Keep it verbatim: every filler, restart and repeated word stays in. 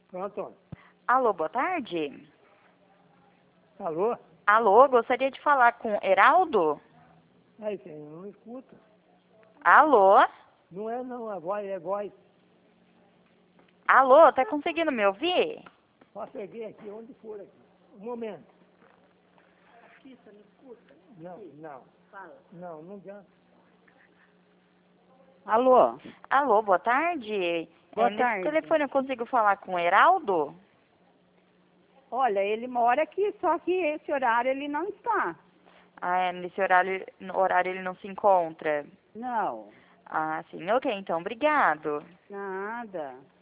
Pronto. Alô, boa tarde. Alô? Alô, gostaria de falar com Heraldo? Aí, senhor, não escuta. Alô? Não é não, a voz é voz. Alô, tá conseguindo me ouvir? Só peguei aqui, onde for aqui. Um momento. Aqui, você não escuta? Não, não. Fala. Não, não adianta. Alô, Alô, boa tarde. Boa É, nesse tarde. telefone eu consigo falar com o Heraldo? olha, ele mora aqui, só que esse horário ele não está. Ah, é, nesse horário, no horário ele não se encontra. Não, Ah, sim. Ok, então, obrigado. nada.